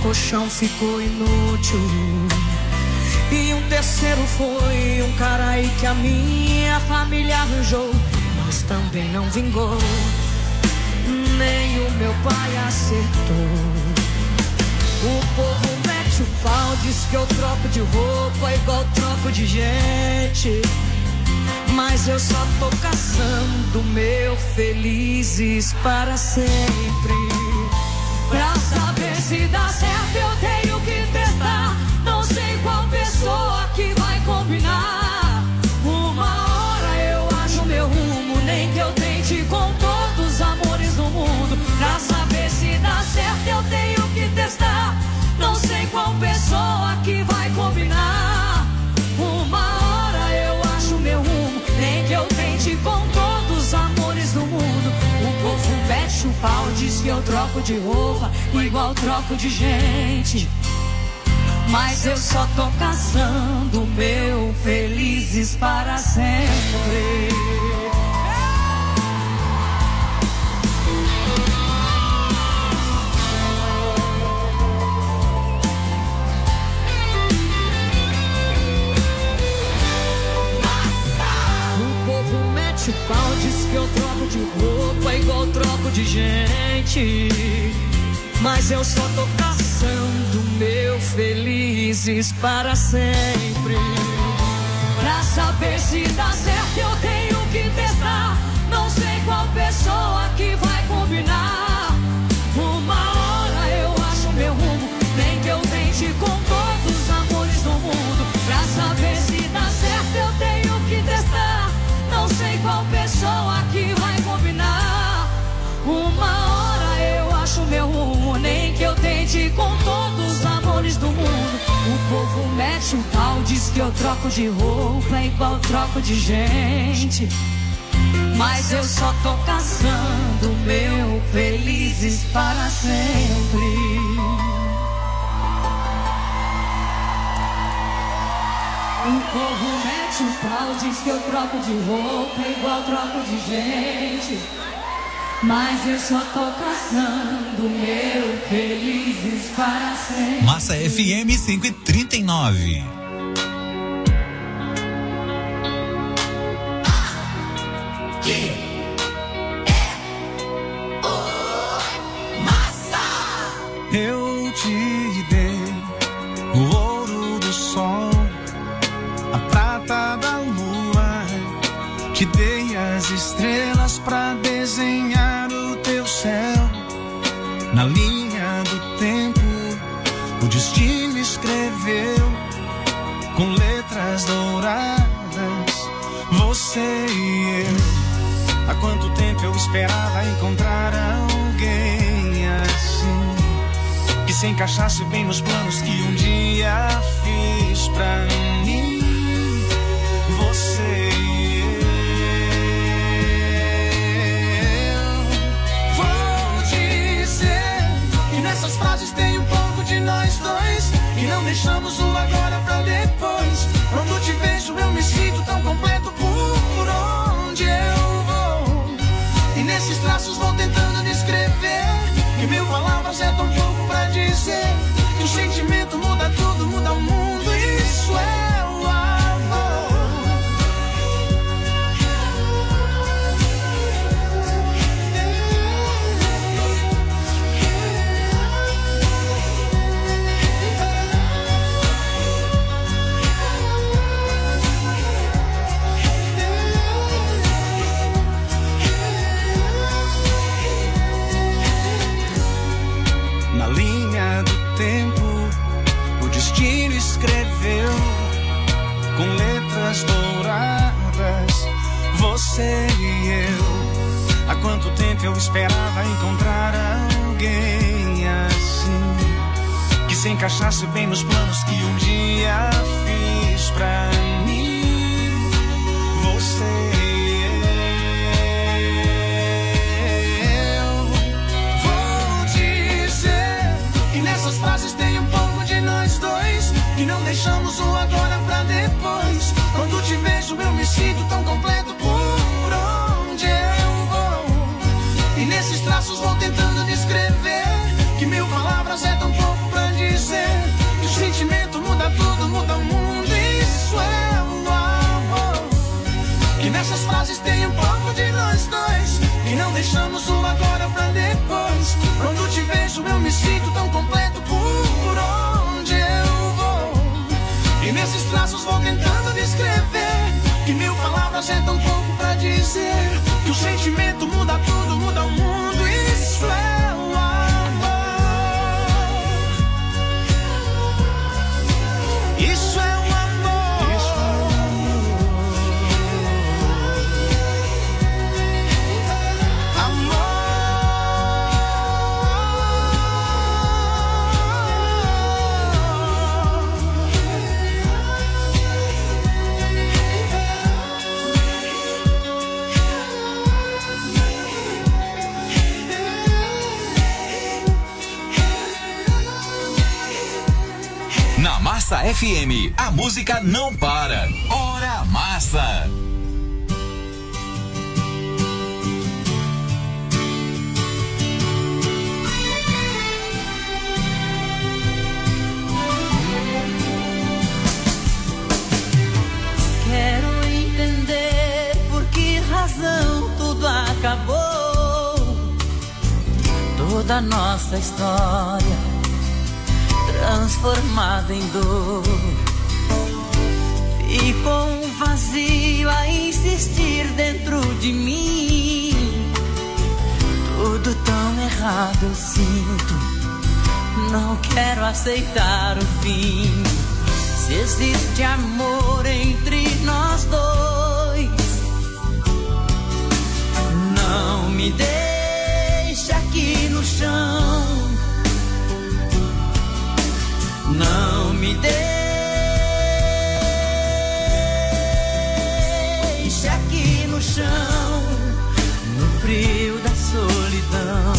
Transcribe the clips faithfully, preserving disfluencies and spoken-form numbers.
colchão ficou inútil. E um terceiro foi um cara aí que a minha família arranjou, mas também não vingou. Nem o meu pai acertou. O povo mete o pau, diz que eu troco de roupa igual troco de gente, mas eu só tô caçando meu felizes para sempre. Pra saber se dá certo eu tenho que testar. Não sei qual pessoa que vai combinar. Uma hora eu acho meu rumo, nem que eu tente com todos os amores do mundo. Pra saber se dá certo eu tenho que testar. Não sei qual pessoa que vai combinar. Uma hora eu acho meu rumo, nem que eu tente com todos os amores do mundo. O povo mete o pau, diz que eu troco de roupa igual troco de gente, mas eu só tô caçando meu felizes para sempre. O pau diz que eu troco de roupa igual troco de gente, mas eu só tô caçando meu felizes para sempre. Pra saber se dá certo eu tenho que testar. Não sei qual pessoa que vai combinar. Uma hora eu acho meu rumo, nem que eu tente com todos os amores do mundo. Pra saber se dá certo eu tenho que testar. Não sei qual pessoa que vai combinar. Uma hora eu acho meu rumo, nem que eu tente com todos os amores do mundo. O povo mete o pau, diz que eu troco de roupa igual troco de gente, mas eu só tô caçando meu felizes para sempre. O povo mete o pau, diz que eu troco de roupa igual troco de gente, mas eu só tô caçando meu felizes para sempre. Massa F M cinco e trinta e nove. Eu te dei o ouro do sol, a prata da lua, te dei as estrelas pra desenhar o teu céu. Na linha do tempo, o destino escreveu com letras douradas, você e eu. Há quanto tempo eu esperava encontrar alguém assim, que se encaixasse bem nos planos que um dia fiz pra mim. Você e eu. Vou dizer que nessas frases tem um pouco de nós dois, que não deixamos o agora pra depois. Quando te vejo eu me sinto tão completo por onde eu vou, e nesses traços vou tentando descrever que mil palavras é tão pouco pra dizer que o sentimento muda tudo, muda o mundo. Isso é o amor. Na linha do tempo, o destino escreveu com letras douradas, você e eu. Há quanto tempo eu esperava encontrar alguém assim, que se encaixasse bem nos planos que um dia fiz pra mim. Você e eu. Vou dizer que nessas frases tem um pouco de nós dois, que não deixamos o agora pra depois. Quando te vejo eu me sinto tão completo por onde eu vou, e nesses traços vou tentando descrever que mil palavras é tão pouco pra dizer deixamos o agora pra depois. Quando te vejo eu me sinto tão completo por onde eu vou. E nesses traços vou tentando descrever que mil palavras é tão pouco pra dizer que o sentimento muda tudo, muda o mundo. Isso é o amor. Isso é o amor. Isso é o Massa F M, a música não para. Hora Massa. Quero entender por que razão tudo acabou. Toda a nossa história transformada em dor. Ficou um vazio a insistir dentro de mim. Tudo tão errado eu sinto. Não quero aceitar o fim. Se existe amor entre nós dois, não me deixa aqui no chão. Não me deixe aqui no chão, no frio da solidão.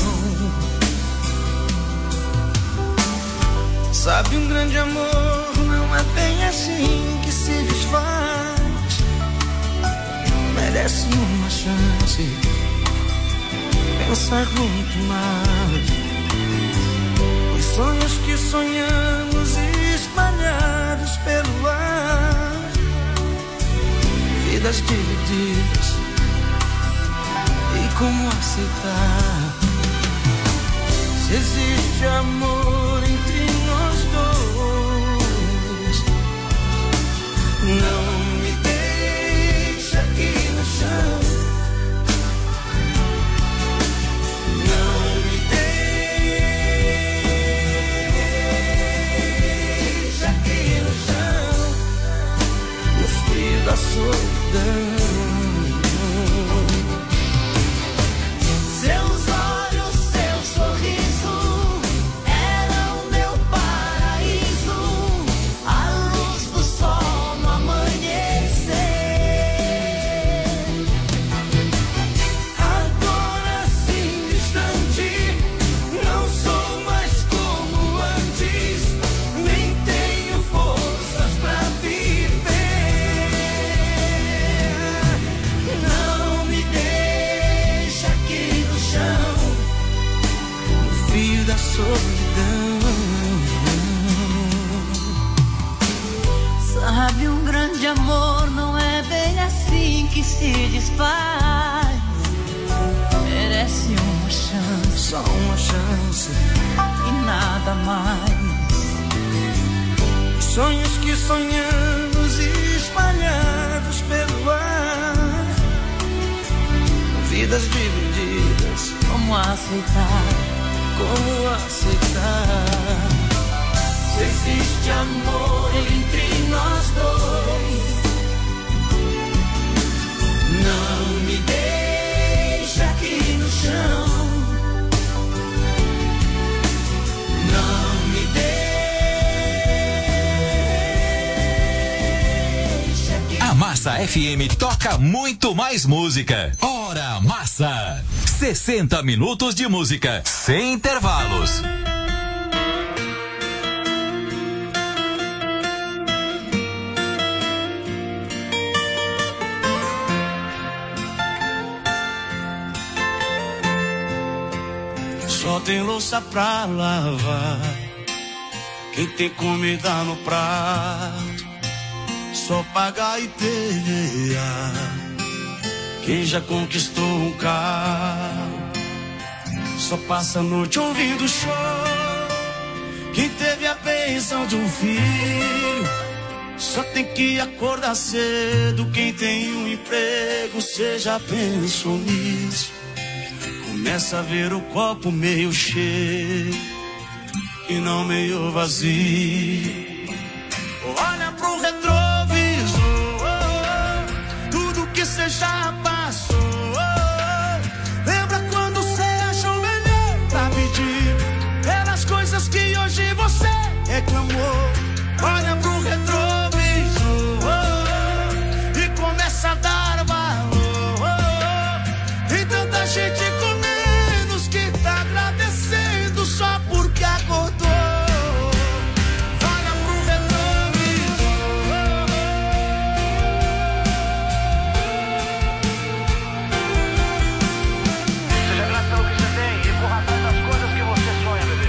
Sabe, um grande amor não é bem assim que se desfaz. Merece uma chance, pensar muito mais. Os sonhos que sonhamos espalhados pelo ar, vidas divididas, e como aceitar? Se existe amor entre nós dois, não me deixa aqui no chão. Da solidão. Seus olhos, seu sorriso eram meu paraíso, a luz do sol no amanhecer. Agora assim distante, não sou mais como antes, nem tenho forças pra viver. Da solidão. Sabe, um grande amor não é bem assim que se desfaz. Merece uma chance, só uma chance e nada mais. Os sonhos que sonhamos espalhados pelo ar, vidas divididas, como aceitar? Como aceitar? Se existe amor entre nós dois, não me deixa aqui no chão. Não me deixa aqui. A Massa F M toca muito mais música. Hora Massa. sessenta minutos de música sem intervalos. Só tem louça pra lavar, quem tem comida no prato, só pagar e ter. Quem já conquistou um carro, Só passa a noite ouvindo show. Quem teve a bênção de um filho só tem que acordar cedo. Quem tem um emprego, cê já pensou nisso? Começa a ver o copo meio cheio e não meio vazio. Olha pro retrovisor, tudo que cê já passou. Lembra quando cê achou melhor pra pedir pelas coisas que hoje você reclamou. Olha pro retrovisor e começa a dar valor. Tem tanta gente com menos que tá agradecendo só porque acordou. Olha pro retrovisor. Seja grato pelo que você tem e corra atrás das coisas que você sonha, bebê.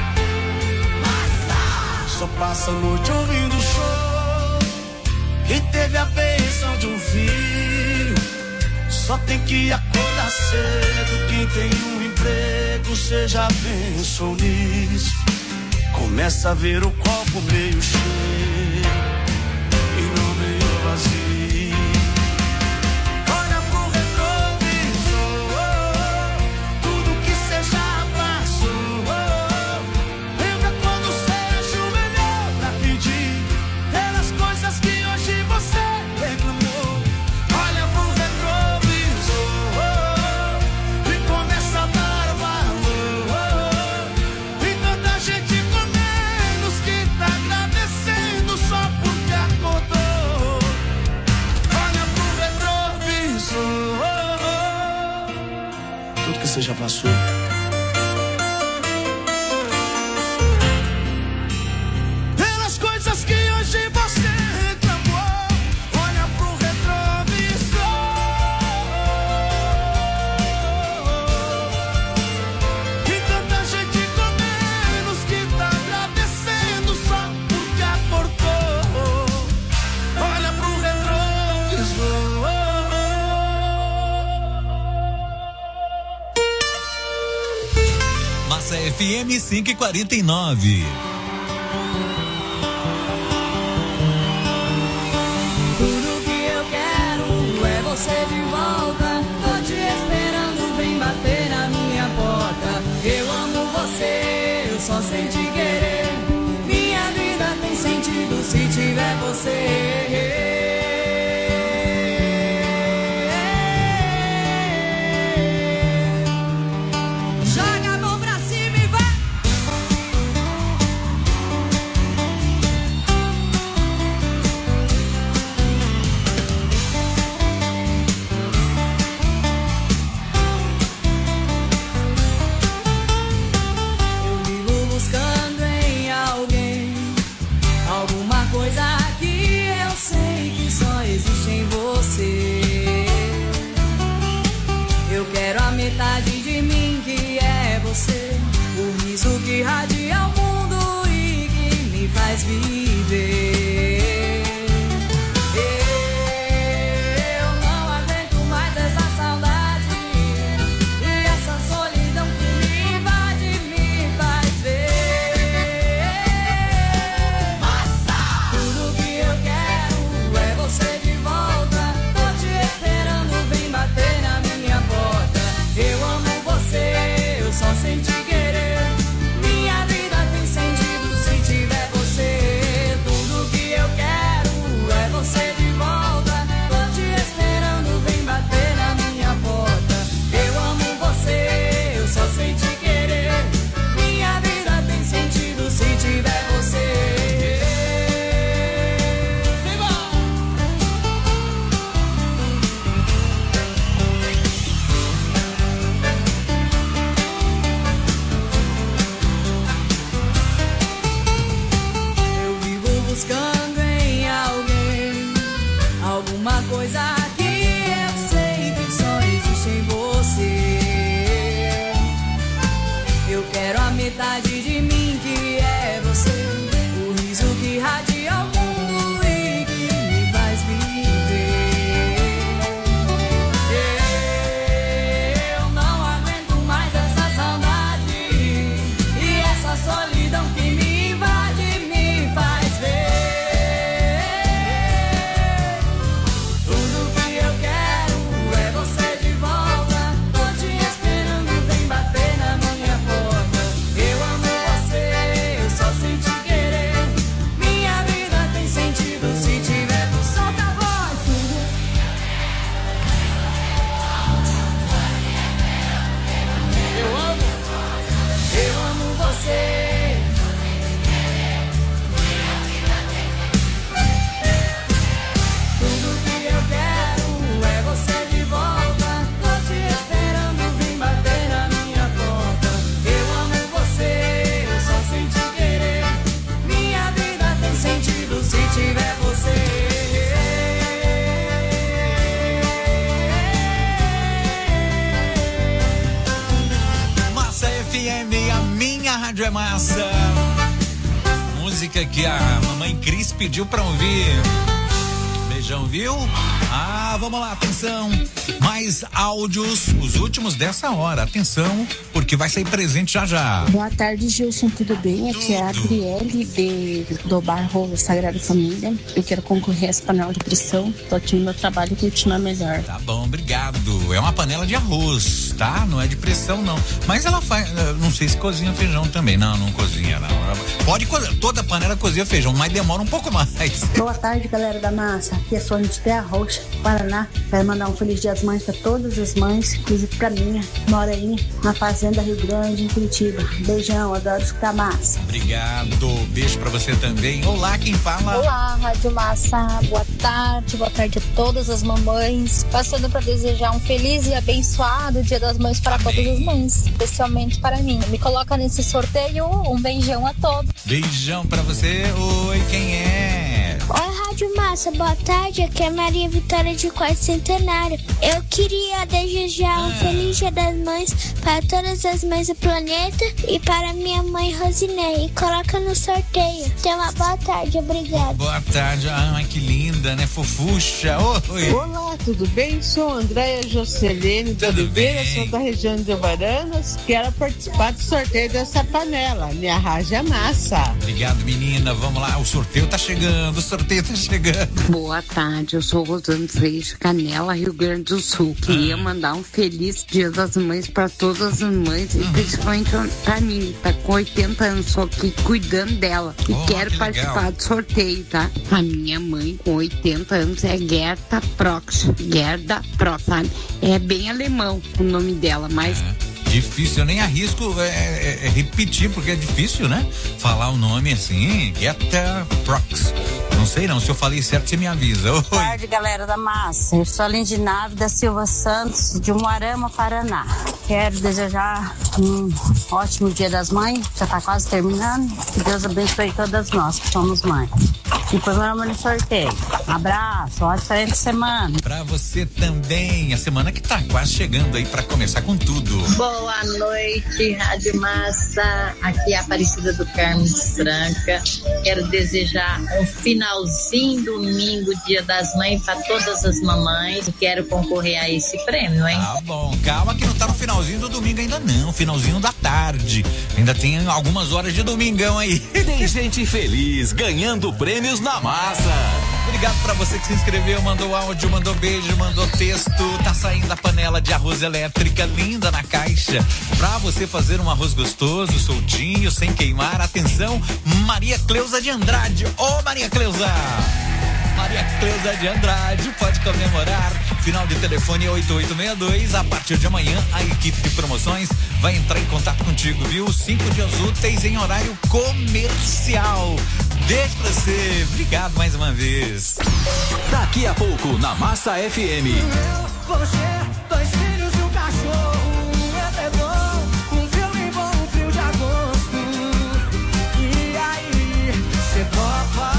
Só passa a noite ouvindo show. Quem teve a bênção de um filho só tem que acordar cedo. Quem tem um emprego, cê já pensou nisso? Começa a ver o copo meio cheio e não meio vazio. Olha pro retrovisor, tudo que cê já passou. Lembra quando cê achou melhor pra pedir pelas coisas que hoje você reclamou. Olha pro retrovisor e começa a dar valor. Tem tanta gente com menos que tá agradecendo só porque acordou. Olha pro retrovisor, tudo que você já passou. Pelas coisas que hoje você reclamou. Olha pro retrovisor. E tanta gente com menos que tá agradecendo só porque acordou. Olha pro retrovisor. Massa F M cinco e quarenta e nove. Tudo que eu quero é você de volta. Tô te esperando, vem bater na minha porta. Eu amo você, eu só sei te querer. Minha vida tem sentido se tiver você. Joga a mão pra cima e vai. Eu vivo buscando em alguém alguma coisa que eu sei que só existe em você. Eu quero a metade de mim que é você, o riso que irradia o mundo e que me faz viver. Eu não aguento mais essa saudade e essa solidão que me invade me faz ver. Tudo que eu quero é você de volta. Tô te esperando, vem bater na minha porta. Eu amo você, eu só sei te querer. Minha vida tem sentido se tiver você. Tudo que eu quero é você de volta. Tô te esperando, vem bater na minha porta. Eu amo você, eu só sei te querer. Minha vida tem sentido se tiver você. Eu vivo buscando em alguém alguma coisa que eu sei que só existe em você. Eu quero a metade de mim que é você, o riso que irradia o mundo e que me faz viver. Eu não aguento mais essa saudade Massa. Música que a mamãe Cris pediu pra ouvir. Beijão, viu? Ah, vamos lá, atenção. Mais áudios, os últimos dessa hora. Atenção, porque vai sair presente já já. Boa tarde, Gilson, tudo bem? Aqui é a Adriele de, do bairro Sagrada Família. Eu quero concorrer a essa panela de pressão. Tô aqui no meu trabalho curtindo a melhor. Tá bom, obrigado. É uma panela de arroz, tá? Não é de pressão, não. Mas ela faz, não sei se cozinha feijão também. Não, não cozinha, não. Pode, toda panela cozinha feijão, mas demora um pouco mais. Boa tarde, galera da massa. Aqui é Sônia de Terra Roxa, Paraná. Quero mandar um feliz dia das mães para todas as mães, inclusive pra minha. Mora aí na Fazenda Rio Grande, em Curitiba. Beijão, adoro escutar massa. Obrigado, beijo pra você também. Olá, quem fala? Olá, Rádio Massa. Boa tarde, boa tarde a todas as mamães. Passando pra desejar um feliz e abençoado Dia das Mães para Amém. Todas as mães, especialmente para mim. Me coloca nesse sorteio, um beijão a todos. Beijão pra você. Oi, quem é? Oi, Rádio Massa, boa tarde, aqui é Maria Vitória de Quarto Centenário. Eu queria desejar um ah. feliz Dia das Mães para todas as mães do planeta e para minha mãe Rosinei. E coloca no sorteio. Tenha uma boa tarde, obrigada. Boa tarde, ai que linda, né, fofucha. Oi. Olá, tudo bem? Sou Andréia Jocelene de Oliveira, sou da região de Baranas. Quero participar do sorteio dessa panela. Me arraja a massa. Obrigado, menina. Vamos lá, o sorteio tá chegando, o sorteio tá chegando. Boa tarde, eu sou Rosane Freixo, Canela, Rio Grande do Sul. Queria ah. mandar um feliz Dia das Mães para todas as mães, e principalmente pra mim, tá com oitenta anos, só que cuidando dela. E oh, quero que participar legal. do sorteio, tá? A minha mãe com oitenta anos é Gerda Prox. Gerda Prox, sabe? É bem alemão o nome dela, mas... É. Difícil, eu nem arrisco é, é, é repetir, porque é difícil, né? Falar o nome assim, Gerda Prox. Não sei não, se eu falei certo, você me avisa. Oi. Boa tarde, galera da massa. Eu sou a Lindinave da Silva Santos, de Umuarama, Paraná. Quero desejar um ótimo Dia das Mães, já tá quase terminando. Que Deus abençoe todas nós que somos mães. E depois vamos no sorteio. Um abraço, ótima excelente semana. Pra você também, a semana que tá quase chegando aí pra começar com tudo. Boa noite, Rádio Massa. Aqui é a Aparecida do Carmo de Franca. Quero desejar um finalzinho domingo, Dia das Mães, pra todas as mamães. Quero concorrer a esse prêmio, hein? Tá bom, calma que não tá no finalzinho do domingo ainda não, finalzinho da tarde. Ainda tem algumas horas de domingão aí. Tem gente feliz ganhando prêmios na massa. Obrigado pra você que se inscreveu, mandou áudio, mandou beijo, mandou texto. Tá saindo a panela de arroz elétrica linda na caixa pra você fazer um arroz gostoso, soltinho, sem queimar. Atenção, Maria Cleusa de Andrade. Ô, oh, Maria Cleusa! Maria Cleusa de Andrade pode comemorar. Final de telefone oito oito seis dois. A partir de amanhã, a equipe de promoções vai entrar em contato contigo, viu? Cinco dias úteis em horário comercial. Beijo pra você. Obrigado mais uma vez. Daqui a pouco, na Massa F M. Eu, você, dois filhos e um cachorro, um edredom, um filme bom, um frio de agosto. E aí, você topa?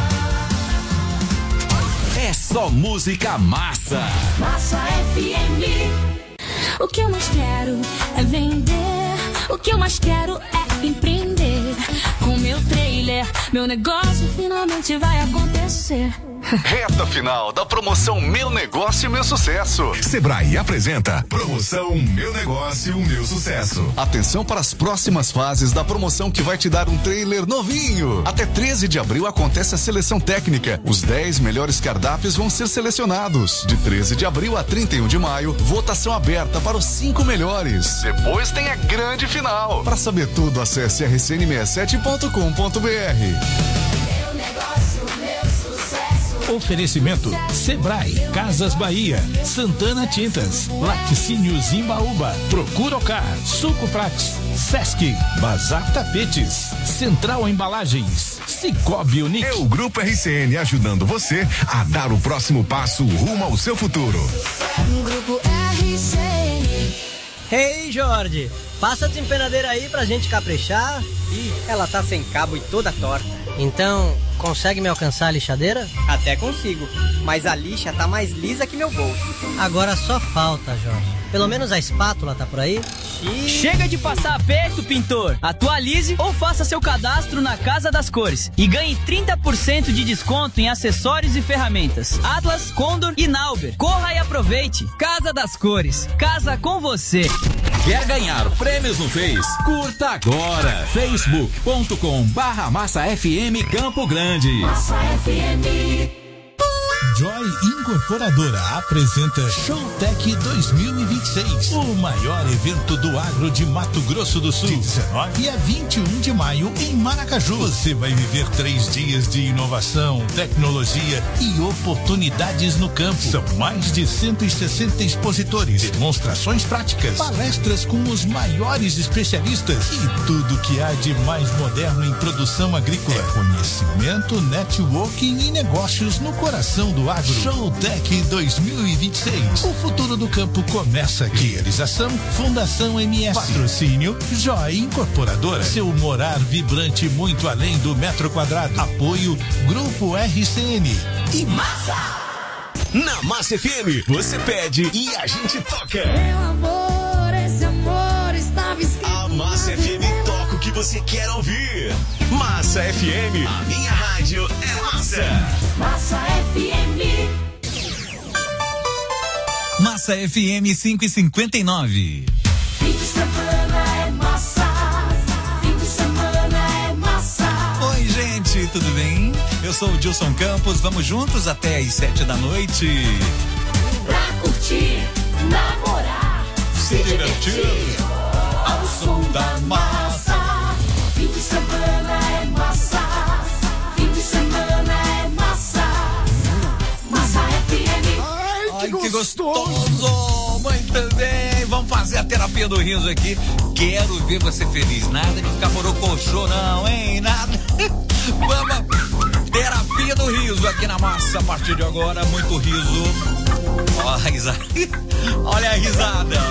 É só música massa. Massa F M. O que eu mais quero é vender. O que eu mais quero é empreender. Com meu trailer, meu negócio finalmente vai acontecer. Reta final da promoção Meu Negócio, Meu Sucesso. Sebrae apresenta promoção Meu Negócio, Meu Sucesso. Atenção para as próximas fases da promoção que vai te dar um trailer novinho. Até treze de abril acontece a seleção técnica. Os dez melhores cardápios vão ser selecionados. De treze de abril a trinta e um de maio, votação aberta para os cinco melhores. Depois tem a grande final. Para saber tudo, acesse r c n sessenta e sete ponto com ponto b r. Meu negócio, meu sucesso. Oferecimento Sebrae, Casas Bahia, Santana Tintas, Laticínios Imbaúba, Procuracar, Sucoprax, Sesc, Bazar Tapetes, Central Embalagens, Cicobi Unique. É o Grupo R C N ajudando você a dar o próximo passo rumo ao seu futuro. Grupo R C N. Hey, Jorge, passa a desempenadeira aí pra gente caprichar. Ih, ela tá sem cabo e toda torta. Então, consegue me alcançar a lixadeira? Até consigo, mas a lixa tá mais lisa que meu bolso. Agora só falta, Jorge. Pelo menos a espátula tá por aí? Chega de passar aperto, pintor! Atualize ou faça seu cadastro na Casa das Cores e ganhe trinta por cento de desconto em acessórios e ferramentas. Atlas, Condor e Nauber. Corra e aproveite! Casa das Cores. Casa com você. Quer ganhar prêmios no Face? Curta agora! facebook ponto com barra Massa F M Campo Grande. Massa F M. Joy Incorporadora apresenta Showtech dois mil e vinte e seis, o maior evento do agro de Mato Grosso do Sul, de dezenove a vinte e um de maio em Maracaju. Você vai viver três dias de inovação, tecnologia e oportunidades no campo. São mais de cento e sessenta expositores, demonstrações práticas, palestras com os maiores especialistas e tudo que há de mais moderno em produção agrícola. É conhecimento, networking e negócios no coração do agro. Showtech dois mil e vinte e seis. O futuro do campo começa aqui. Realização Fundação M S. Patrocínio Joy Incorporadora. Seu morar vibrante muito além do metro quadrado. Apoio Grupo R C N. E Massa! Na Massa F M, você pede e a gente toca. Meu amor, esse amor estava escrito. A Massa F M toca o que você quer ouvir. Massa F M, a minha rádio é Massa. Massa F M. Massa F M cinco e cinquenta e nove. Fim de semana é massa. Fim de semana é massa. Oi, gente, tudo bem? Eu sou o Dilson Campos, vamos juntos até às sete da noite. Pra curtir, namorar, se, se divertir, divertir ao som da massa. Fim de semana é massa. Fim de semana é massa. Massa F M. Ai, que, que gostoso. gostoso! Muito bem, vamos fazer a terapia do riso aqui. Quero ver você feliz. Nada de ficar morocochô, não, hein? Nada. Vamos. Terapia do riso aqui na Massa a partir de agora. Muito riso. Olha a risada. Olha a risada.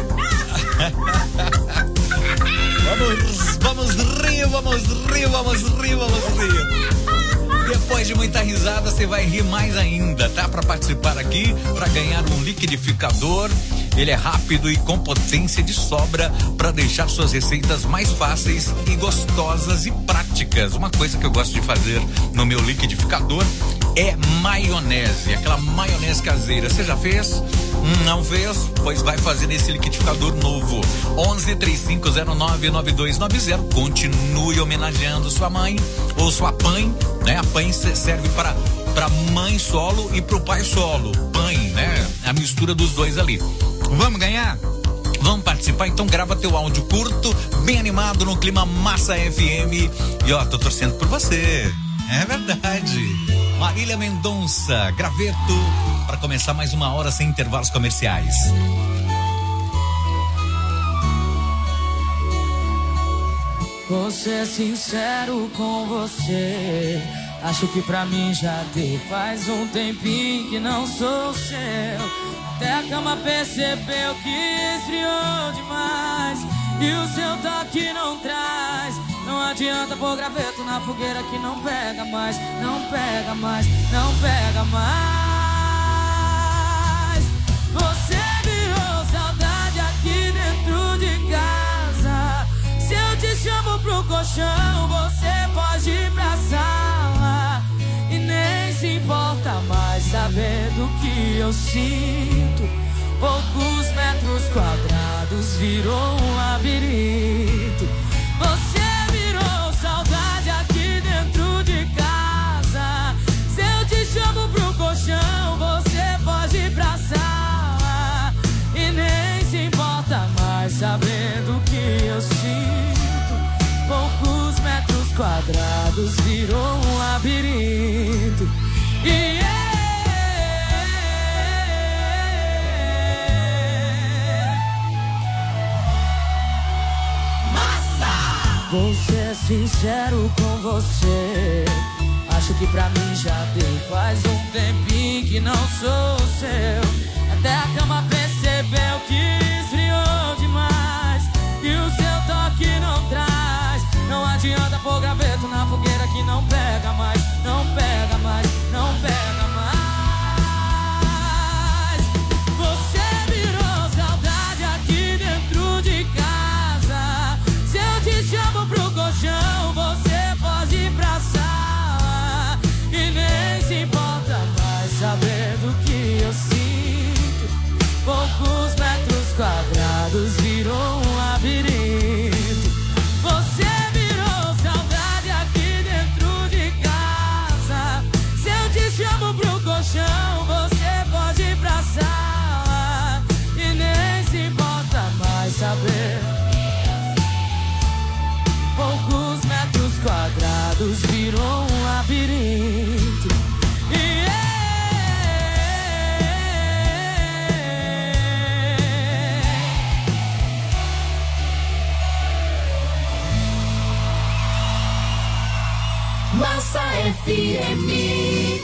Vamos, vamos rir, vamos rir, vamos rir, vamos rir. Depois de muita risada, você vai rir mais ainda, tá? Para participar aqui, para ganhar um liquidificador. Ele é rápido e com potência de sobra para deixar suas receitas mais fáceis e gostosas e práticas. Uma coisa que eu gosto de fazer no meu liquidificador é maionese, aquela maionese caseira. Você já fez? Não fez? Pois vai fazer nesse liquidificador novo. onze, três cinco zero nove, nove dois nove zero. Continue homenageando sua mãe ou sua pai, né? A pai serve para para mãe solo e pro pai solo. Pai, né? A mistura dos dois ali. Vamos ganhar? Vamos participar? Então grava teu áudio curto, bem animado no clima Massa F M. E ó, tô torcendo por você. É verdade. Marília Mendonça, Graveto, para começar mais uma hora sem intervalos comerciais. Vou ser sincero com você. Acho que pra mim já deu. Faz um tempinho que não sou seu. Até a cama percebeu que esfriou demais. E o seu toque não traz. Não adianta pôr graveto na fogueira que não pega mais. Não pega mais, não pega mais. Você virou saudade aqui dentro de casa. Se eu te chamo pro colchão, você pode ir pra sala. E nem se importa mais sabendo que eu sinto. Poucos metros quadrados virou um labirinto. Você virou saudade aqui dentro de casa. Se eu te chamo pro colchão, você pode ir pra sala. E nem se importa mais sabendo que eu sinto. Poucos metros quadrados virou um labirinto. E yeah. Vou ser sincero com você. Acho que pra mim já deu. Faz um tempinho que não sou seu. Até a cama percebeu que esfriou demais. E o seu toque não traz. Não adianta pôr graveto na fogueira que não pega mais. Não Massa F M.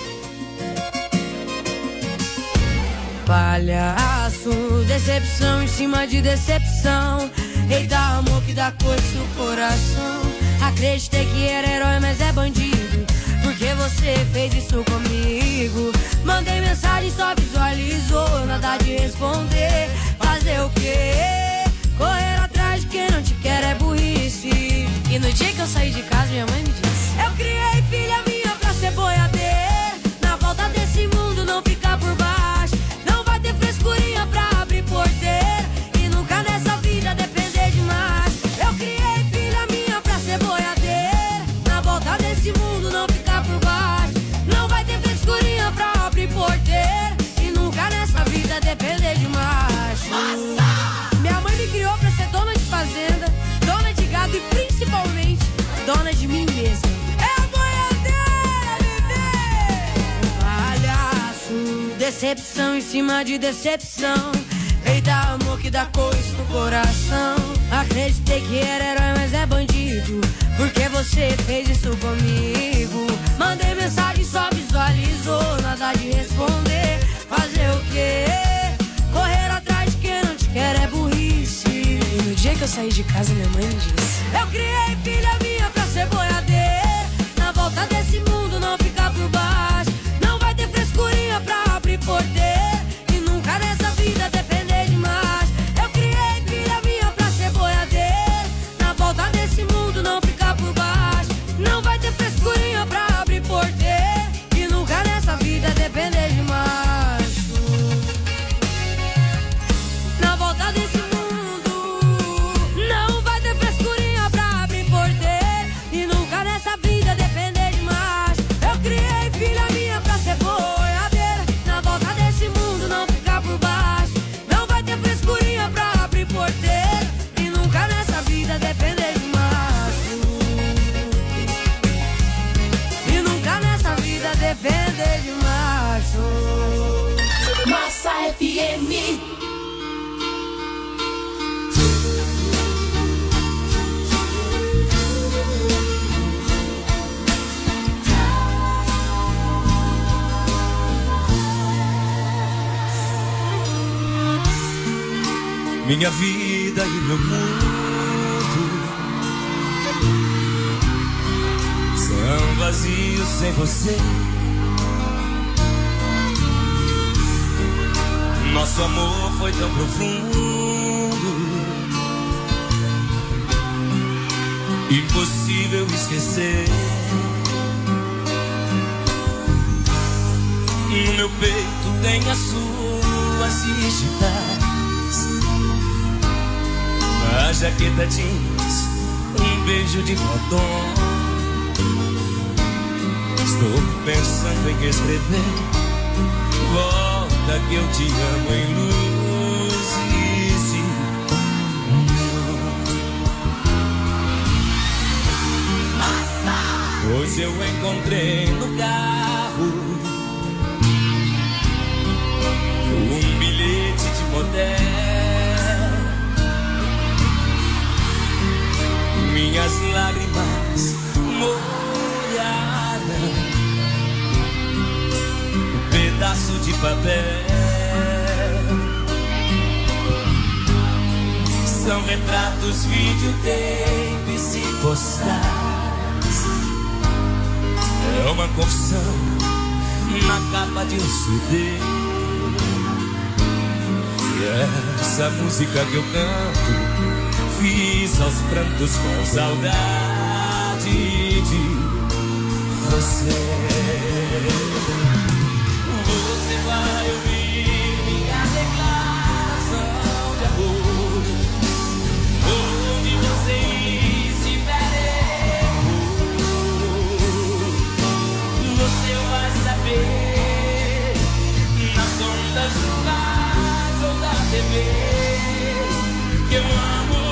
Palhaço, decepção em cima de decepção. Eita, amor que dá coisa no coração. Acreditei que era herói, mas é bandido. Porque você fez isso comigo. Mandei mensagem, só visualizou. Nada de responder. Fazer o quê? Correr atrás de quem não te quer é burrice. E no dia que eu saí de casa, minha mãe me disse: eu criei filha minha pra ser boiadeira. Na volta desse mundo não ficar por baixo. Não vai ter frescurinha pra abrir porteira. E nunca nessa vida depender demais. Eu criei filha minha pra ser boiadeira. Na volta desse mundo não ficar por baixo. Não vai ter frescurinha pra abrir porteira. E nunca nessa vida depender demais. Minha mãe me criou pra ser dona de fazenda, dona de gado e principalmente dona de mim mesma. É a boiadeira, bebê! Palhaço, decepção em cima de decepção. Eita, amor que dá coisa no coração. Acreditei que era herói, mas é bandido. Porque você fez isso comigo. Mandei mensagem, só visualizou. Nada de responder. Fazer o quê? Correr atrás de quem não te quer é burrice. E no dia que eu saí de casa, minha mãe me disse: eu criei filha minha pra ser boiadeira. Na volta desse mundo não ficar por baixo. Não vai ter frescurinha pra abrir porteira. E nunca nessa vida depender demais. Eu criei filha minha pra ser boiadeira. Na volta desse mundo não ficar por baixo. Não vai ter frescurinha pra abrir porteira. E nunca nessa vida depender demais. Na volta desse mundo não vai ter frescurinha pra abrir porteira. E nunca nessa vida depender demais. Eu criei filha minha pra ser boiadeira. Na volta desse mundo não ficar por baixo. Não vai ter frescurinha pra abrir porteira. E nunca nessa vida depender demais. E nunca nessa vida depender demais. Massa F M. Minha vida e meu mundo são vazios sem você. Nosso amor foi tão profundo, impossível esquecer. No meu peito tem as suas digitais. A jaqueta jeans, um beijo de batom. Estou pensando em escrever: volta que eu te amo em luzes e neon. Hoje eu encontrei no carro um bilhete de motel. Minhas lágrimas molharam um pedaço de papel. São retratos, videotapes e postais. É uma confissão na capa de um C D. E essa música que eu canto fiz aos prantos com saudade de você. Você vai ouvir minha declaração de amor. Onde você estiver, você vai saber. Nas ondas do rádio ou da T V que eu amo.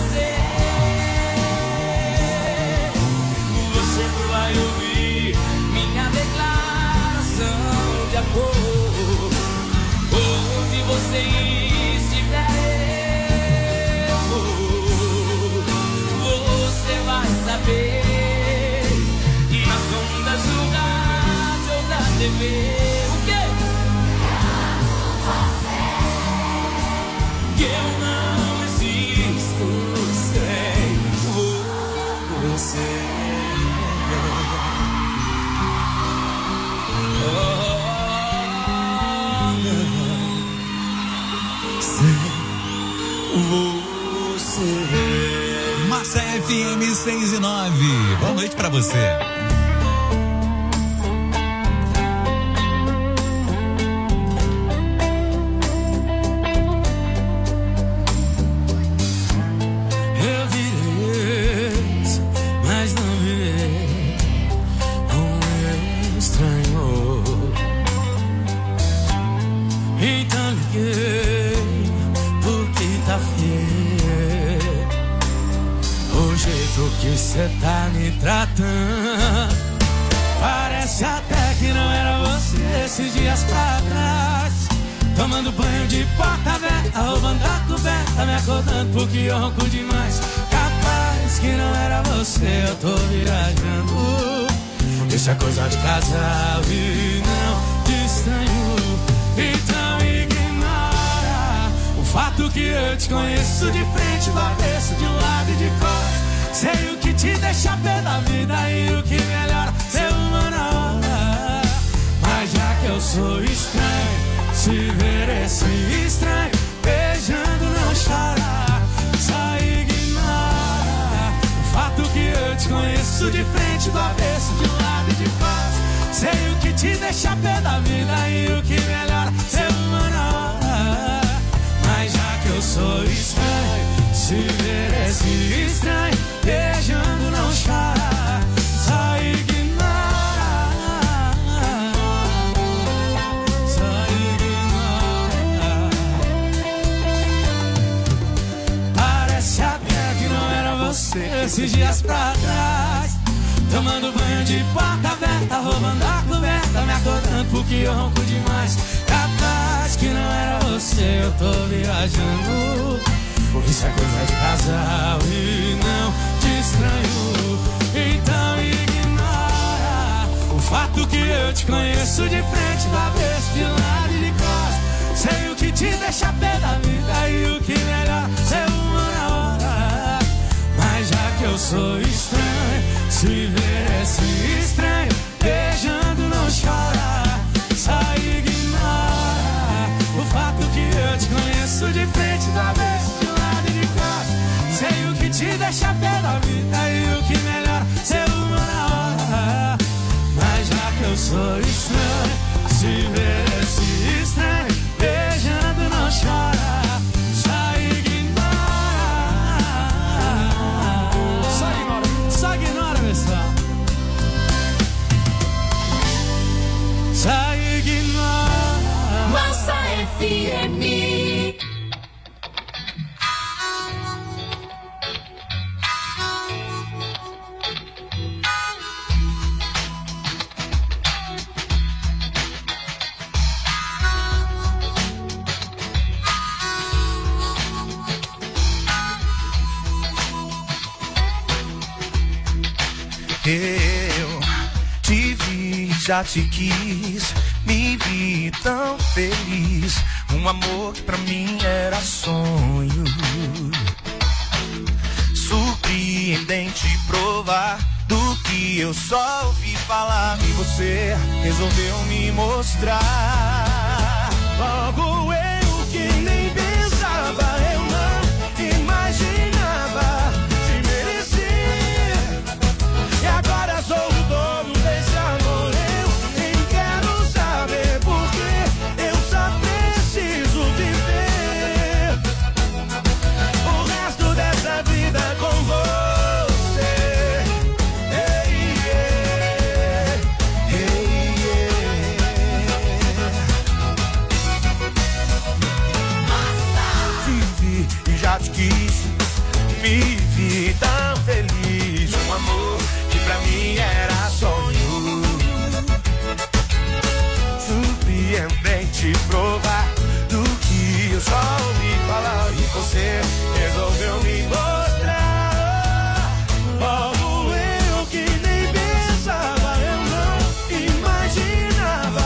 Vai ouvir minha declaração de amor. Onde você estiver, você vai saber. Nas dever. O quê? Que eu não existo sem você. Você. Massa F M seis e nove. Boa noite pra você. Eu virei, mas não virei um estranho. Então liguei porque tá feio o jeito que cê tá me tratando. Parece até que não era você esses dias pra trás. Tomando banho de porta aberta, roubando a coberta, me acordando porque eu ronco demais. Capaz que não era você, eu tô viajando. Isso é coisa de casal e não de estranho. Então ignora o fato que eu te conheço de frente, do avesso, de um lado e de cor. Sei o que te deixa pé da vida e o que melhora ser uma na hora. Mas já que eu sou estranho, se ver esse estranho beijando não chora. Só ignora o fato que eu te conheço de frente, do avesso, de um lado e de cor. Sei o que te deixa pé da vida e o que melhora ser uma na hora. Mas já que eu sou estranho, se ver esse estranho beijando não chora. Só ignora, só ignora. Parece até que não era você esses dias pra trás. Tomando banho de porta aberta, roubando a coberta, me acordando porque eu ronco demais. Capaz que não era você, eu tô viajando. Por isso é coisa de casal e não de estranho. Então ignora o fato que eu te conheço de frente, do avesso, de lado e de costas. Sei o que te deixa pé da vida e o que melhor ser uma na hora. Mas já que eu sou estranho, se ver esse estranho beijando não chora. Só ignora o fato que eu te conheço de frente, do avesso, de lado e de costas. Sei o que te deixa pé da vida e o que melhor ser uma na hora. Mas já que eu sou estranho, se ver esse estranho beijando não chora. Só ignora, só ignora, só ignora, pessoal. Só ignora. Massa F M. Eu te vi, já te quis, me vi tão feliz. Um amor que pra mim era sonho. Surpreendente provar do que eu só ouvi falar. E você resolveu me mostrar. Logo eu que nem pensava, eu não imaginava te merecer. E agora sou o dono desse amor. Eu nem quero saber porque eu só preciso viver o resto dessa vida com você. Hey, yeah. Hey, yeah. Te vi e já te quis, me vi tão feliz. Um amor que pra mim era sonho. Surpreendente provar do que eu só ouvi falar. E você resolveu me mostrar. Logo eu que nem pensava, eu não imaginava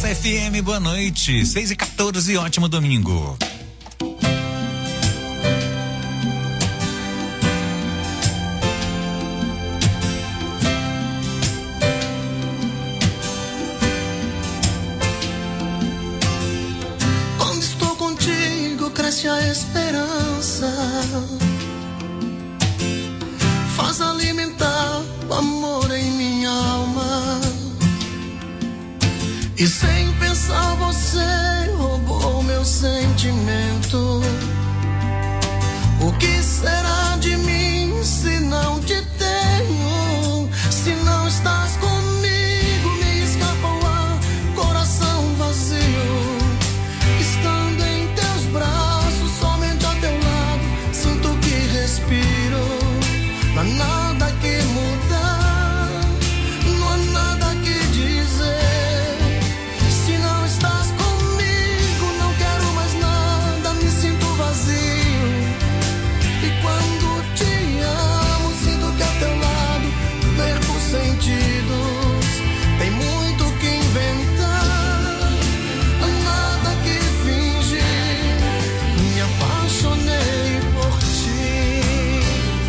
F M, boa noite. seis e quatorze, ótimo domingo. Quando estou contigo, cresce a esperança. Faz alimentar o amor em minha alma. E sem pensar você roubou meu sentimento. O que será de mim se não te tenho? Se não estás comigo, me escapa o ar, coração vazio. Estando em teus braços, somente a teu lado, sinto que respiro. Não há nada que mudar, não há nada que dizer. Tem muito que inventar, nada que fingir. Me apaixonei por ti,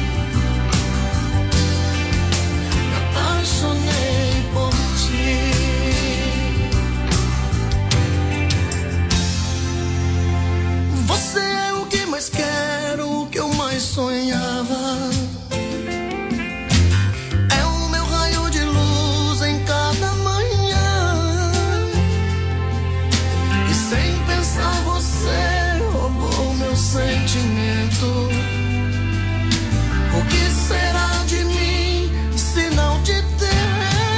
me apaixonei por ti. Você é o que mais quero, o que eu mais sonhava. Sentimento. O que será de mim se não te tenho?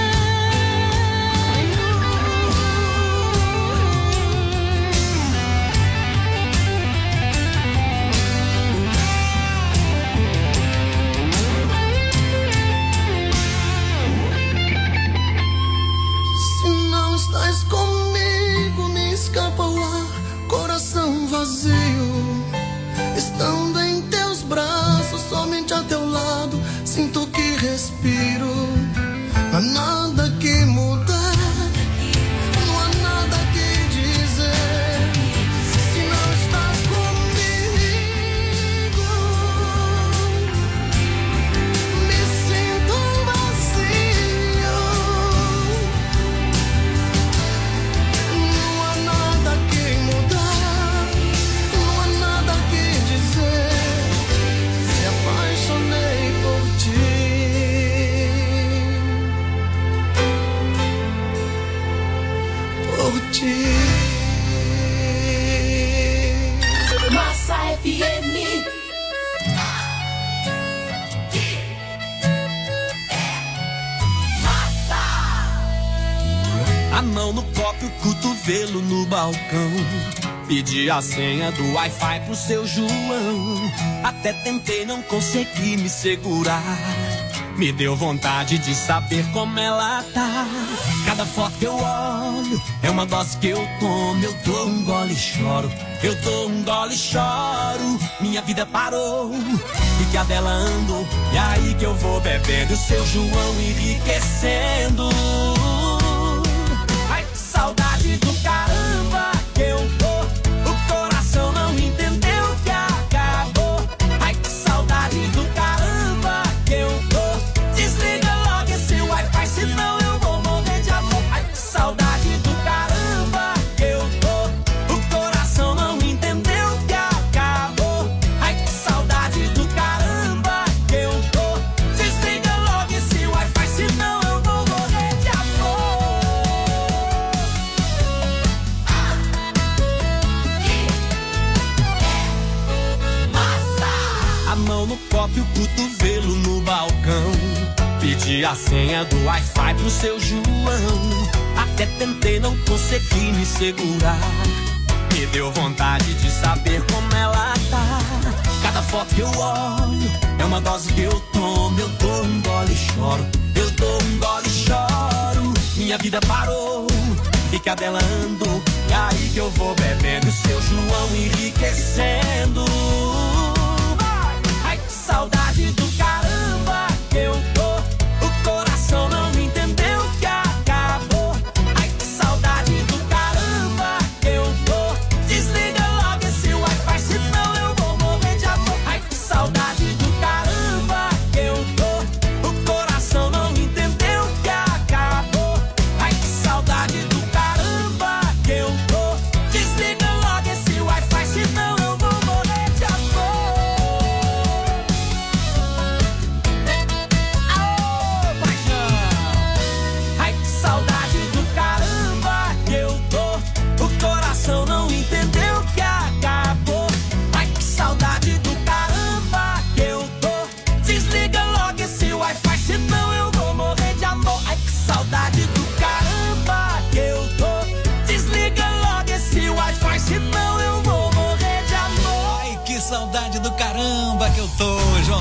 Se não estás comigo, me escapa o ar, coração vazio. Estando em teus braços, somente a teu lado, sinto que respiro. Não há nada que mudar, não há nada que dizer. Se não estás comigo, me sinto vazio. Não há nada que mudar, não há nada que dizer. Me apaixonei por ti, por ti. Massa F M. A mão no copo e o cotovelo no balcão. Pedi a senha do Wi-Fi pro seu João. Até tentei, não consegui me segurar. Me deu vontade de saber como ela tá. Cada foto que eu olho é uma dose que eu tomo. Eu dou um gole e choro, eu dou um gole e choro. Minha vida parou e que a dela andou. E aí que eu vou bebendo, o seu João enriquecendo. Ai, que saudade do caramba que eu tô. O coração não entendeu que acabou. Ai, que saudade do caramba que eu tô. Desliga logo esse Wi-Fi, senão eu vou morrer de amor. Ai, que saudade do caramba que eu tô. O coração não entendeu que acabou. Ai, que saudade do caramba que eu tô. Desliga logo esse Wi-Fi, senão eu vou morrer de amor. A mão no copo e o cotovelo no balcão. Pedi a senha do Wi-Fi pro seu João. Até tentei, não consegui me segurar. Me deu vontade de saber como ela tá. Cada foto que eu olho é uma dose que eu tomo. Eu dou um gole e choro, eu dou um gole e choro. Minha vida parou, fica dela andou. E aí que eu vou bebendo, o seu João enriquecendo. Ai, que saudade do caramba que eu tô. O coração não entendeu que acabou. Ai, que saudade do caramba.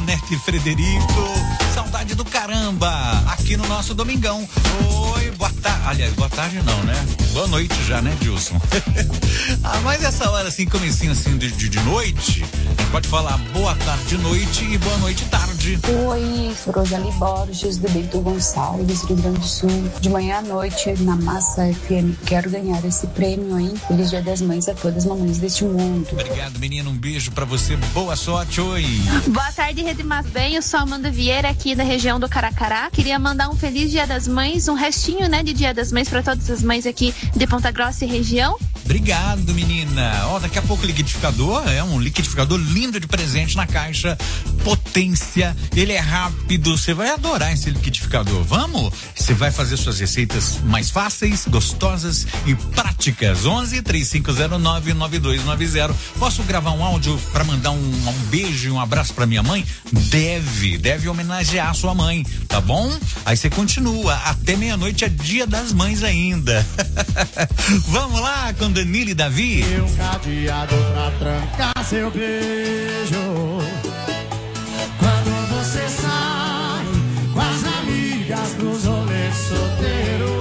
Ivonete Frederico. Saudade do caramba, aqui no nosso Domingão. Oi, boa tarde. Aliás, boa tarde não, né? Boa noite já, né, Dilson? Ah, mas essa hora assim, comecinho assim de, de, de noite, a gente pode falar boa tarde de noite e boa noite tarde. Oi, Rosali Borges, do Bento Gonçalves, Rio Grande do Sul. De manhã à noite, na Massa F M. Quero ganhar esse prêmio, hein? Feliz Dia das Mães a todas as mamães deste mundo. Obrigado, menina. Um beijo pra você. Boa sorte. Oi. Boa tarde, Rede Mas Bem. Eu sou a Amanda Vieira, aqui da região do Caracará. Queria mandar um feliz Dia das Mães, um restinho, né, de Dia das Mães pra todas as mães aqui de Ponta Grossa e região. Obrigado, menina. Ó, daqui a pouco o liquidificador, é um liquidificador lindo de presente na caixa. Potência, ele é rápido, você vai adorar esse liquidificador. Vamos? Você vai fazer suas receitas mais fáceis, gostosas e práticas. onze, três cinco zero nove, nove dois nove zero. Posso gravar um áudio para mandar um, um beijo e um abraço para minha mãe? Deve, deve homenagear a sua mãe, tá bom? Aí você continua, até meia-noite é Dia das Mães ainda. Vamos lá com Danilo e Davi. E um cadeado pra trancar seu beijo. Quando você sai com as amigas pros rolês solteiro.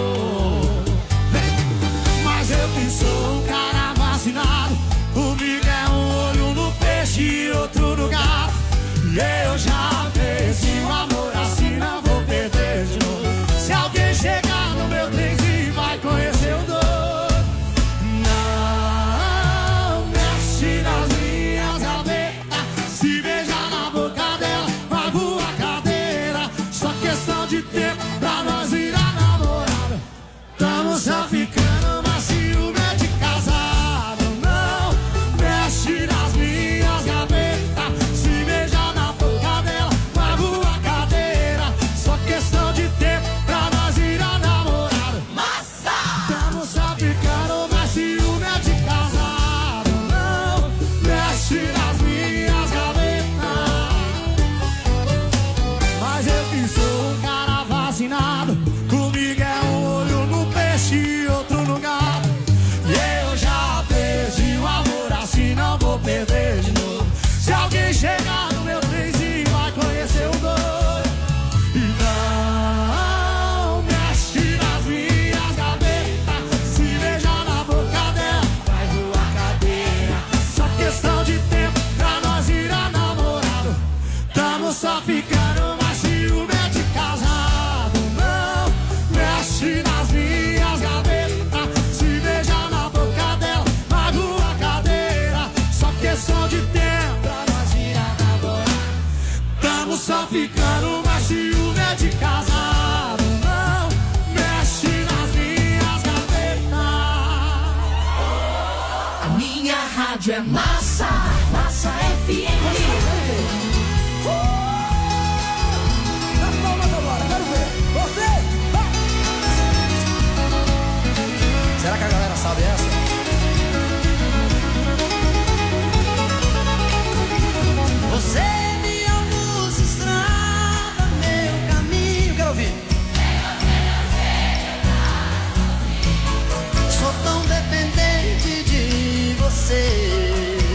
Mas eu que sou um cara vacinado, comigo é um olho no peixe e outro no gato. E eu já perdi o amor, assim não vou perder de novo. Se alguém chegar no meu trenzinho vai conhecer o doido. Só ficando macio, é de casado. Não mexe nas minhas gavetas. Se beijar na boca dela, pago a cadeira. Só questão de tempo pra nós ir a namorada. Massa! Estamos só ficando macio, é de casado. Não mexe nas minhas gavetas. Mas eu que sou um cara vacinado, comigo é um olho no peixe e outro no gato. E eu já perdi o amor, assim não vou perder de novo. Se alguém chegar no meu trenzinho vai conhecer o doido. E não mexe nas minhas gavetas. Se beijar na boca dela vai voar cadeira. Só questão de tempo pra nós ir a namorado. Tamo só ficando macio, é de casado. Não mexe nas minhas gavetas. Se beijar na boca dela, pago a cadeira. Só questão de tempo pra nós ir a namorar. Tamo só ficando macio, é de casado. Não mexe nas minhas gavetas. A minha rádio é massa, Massa F M. Será que a galera sabe essa? Você me luz, estrada, meu caminho. Quero ouvir. Sou tão dependente de você.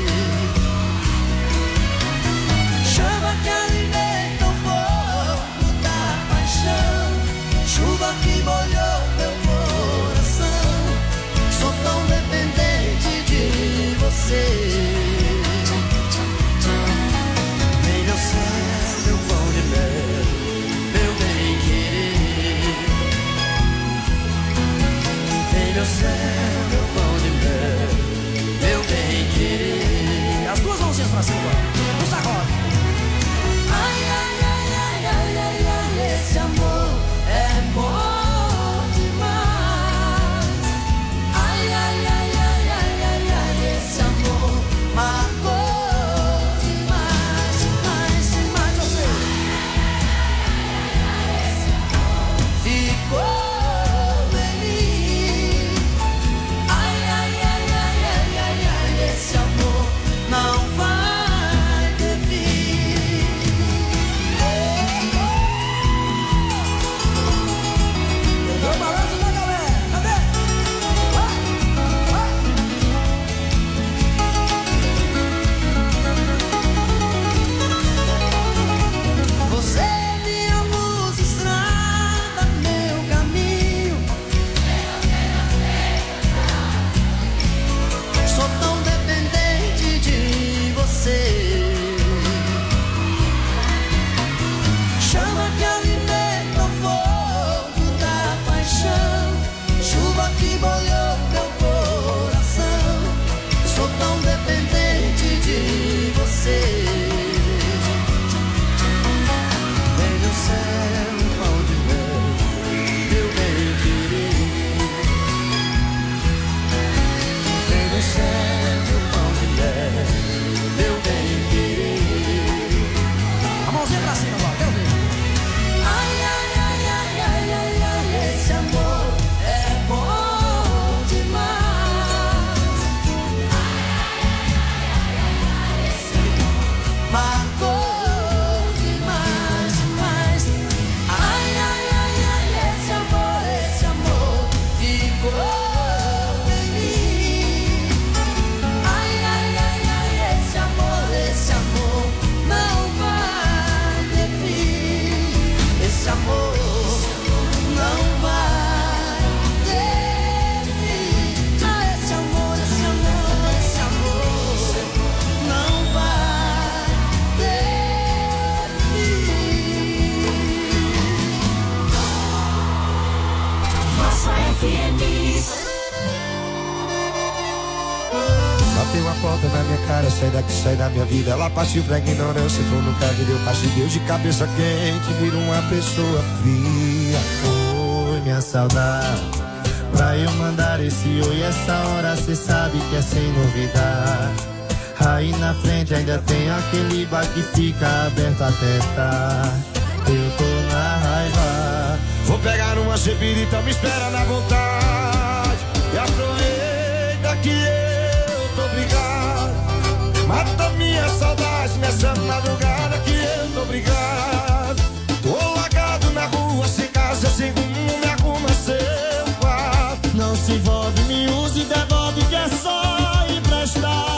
volta na minha cara, sai daqui, sai da minha vida. Ela partiu pra ignorância, tu nunca me deu paz de Deus. De cabeça quente, vira uma pessoa fria. Oi, minha saudade, pra eu mandar esse oi, essa hora cê sabe que é sem novidade. Aí na frente ainda tem aquele bar que fica aberto até tarde. Eu tô na raiva, vou pegar uma bebida, me espera na vontade. E aproveita que eu tô brigado. Mata minha saudade nessa madrugada que eu tô brigado. Tô largado na rua, sem casa, sem rumo, me arruma seu quarto. Não se envolve, me use e devolve que é só emprestado.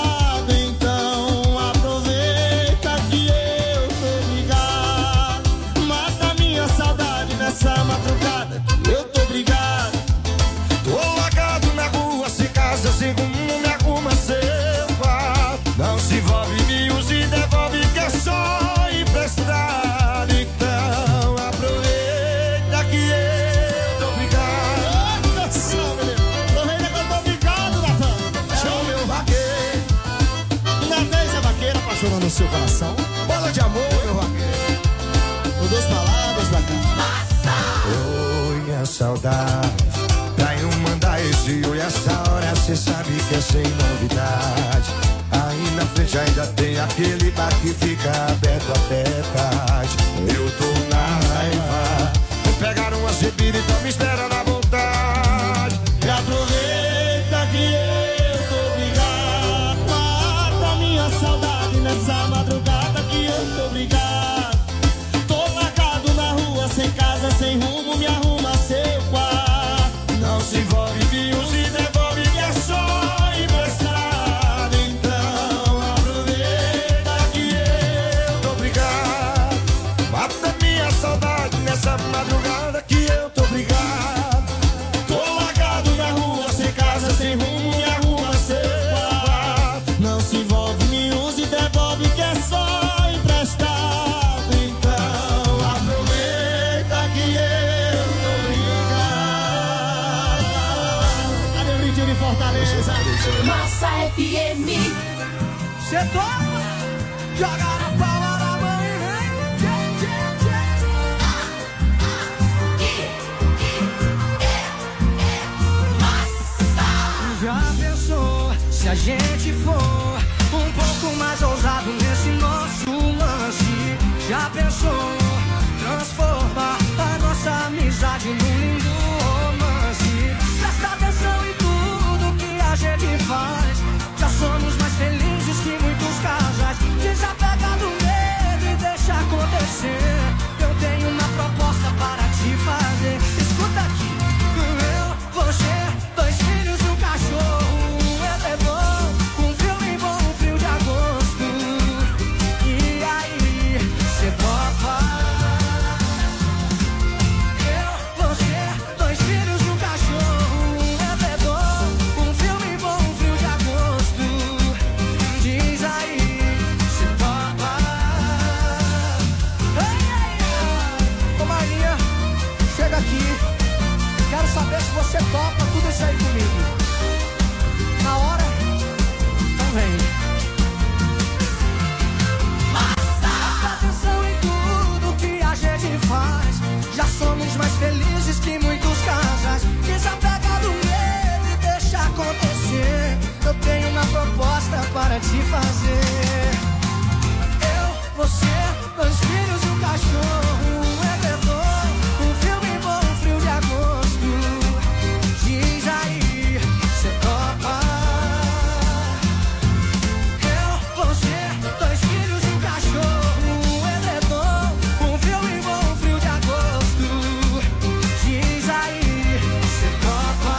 Essa madrugada eu tô brigado. Tô largado na rua, sem casa, sem rumo, me arruma seu quarto. Não se envolve, me use e devolve que é só emprestado. Então aproveita que eu tô brigado. Atenção, menino, aproveita que eu tô brigado, Natan. Chama o meu vaqueiro. Ainda tem essa vaqueira apaixonando no seu coração. Bola de amor, meu vaqueiro. Com duas palavras da cara. Oi, minha saudade, pra eu mandar esse oi, essa hora cê sabe que é sem novidade. Aí na frente ainda tem aquele bar que fica aberto até tarde. Eu tô na raiva, vou pegar uma bebida, então me espera na vontade. E aproveita que eu tô brigado. Mata minha saudade nessa madrugada que eu tô brigado. Tô largado na rua, sem casa, sem rumo, me arruma seu quarto. Não se envolve, me use e devolve que é só emprestado. Então aproveita que eu tô brigado. Mata minha saudade nessa madrugada que eu tô brigado. Tô largado na rua, sem casa, sem rumo, me arruma seu quarto. Não se envolve, me use e devolve que é só emprestado. Fortaleza, Massa F M. Cê toma, joga na palma da mão e vem. Tchê, tchê, tchê. Massa. Já pensou se a gente for um pouco mais ousado nesse nosso lance? Já pensou transformar a nossa amizade num lindo romance? Presta atenção em tudo que a gente faz. Já somos mais felizes que muitos casais. Desapega do medo e deixa acontecer. Eu tenho uma proposta para te fazer. Escuta aqui, eu, você, dois filhos e um cachorro, um edredom, um filme bom, um frio de agosto. E aí, cê topa? Eu, você, dois filhos e um cachorro, um edredom, um filme bom, um frio de agosto. Diz aí, cê topa? Ei, ei, ei. Ô Marlinha, chega aqui. Quero saber se você topa tudo isso aí comigo. Na hora? Então vem. Presta atenção em tudo que a gente faz. Já somos mais felizes que muitos casais. Desapega do medo e deixa acontecer. Eu tenho uma proposta para te fazer. Eu, você, dois filhos e um cachorro, um edredom, um filme bom, um frio de agosto. Diz aí, cê topa? Eu, você, dois filhos e um cachorro, um edredom, um filme bom, um frio de agosto. Diz aí, cê topa?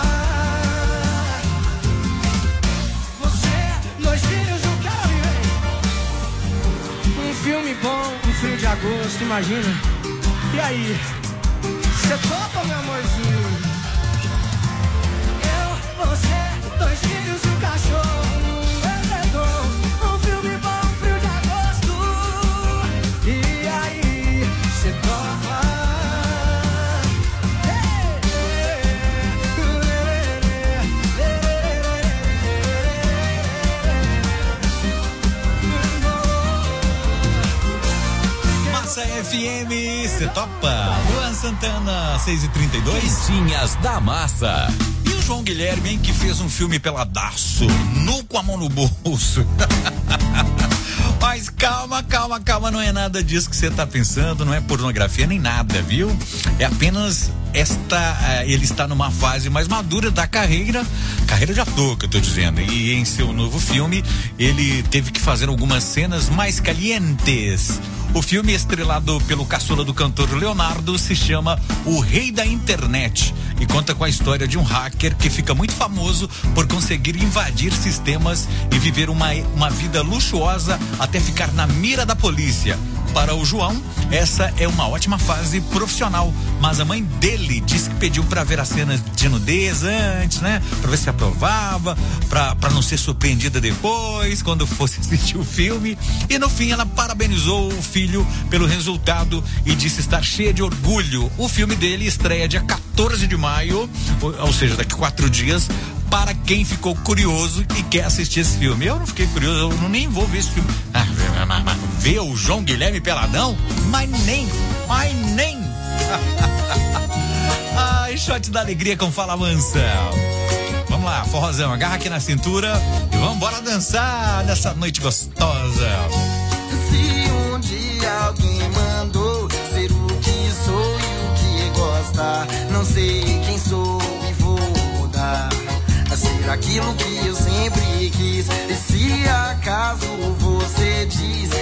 Você, dois filhos e um cachorro, um filme bom, um frio de agosto, imagina. E aí, cê topa, meu amorzinho? Eu, você, dois filhos e um cachorro, um edredom, um filme bom, um frio de agosto. E aí, cê topa? Massa F M, cê topa? Luan Santana, seis e trinta e dois. Quentinhas da Massa. E o João Guilherme, hein, que fez um filme peladaço, nu com a mão no bolso. Mas calma, calma, calma, não é nada disso que você tá pensando, não é pornografia nem nada, viu? É apenas esta, uh, ele está numa fase mais madura da carreira, carreira de ator que eu tô dizendo, e em seu novo filme ele teve que fazer algumas cenas mais calientes. O filme, estrelado pelo caçula do cantor Leonardo, se chama O Rei da Internet e conta com a história de um hacker que fica muito famoso por conseguir invadir sistemas e viver uma, uma vida luxuosa até ficar na mira da polícia. Para o João, essa é uma ótima fase profissional, mas a mãe dele disse que pediu para ver as cenas de nudez antes, né? Para ver se aprovava, para não ser surpreendida depois, quando fosse assistir o filme. E no fim ela parabenizou o filho pelo resultado e disse estar cheia de orgulho. O filme dele estreia dia quatorze de maio, ou, ou seja, daqui quatro dias, para quem ficou curioso e quer assistir esse filme. Eu não fiquei curioso, eu não, nem vou ver esse filme. Ah, ver o João Guilherme peladão? Mas nem, mas nem. Ai, shot da alegria com Fala Mansa. Vamos lá, forrozão, agarra aqui na cintura e vamos embora dançar nessa noite gostosa. Se um dia alguém mandou ser o que sou e o que gosta, não sei quem sou e vou mudar a ser aquilo que eu sempre quis. E se acaso você diz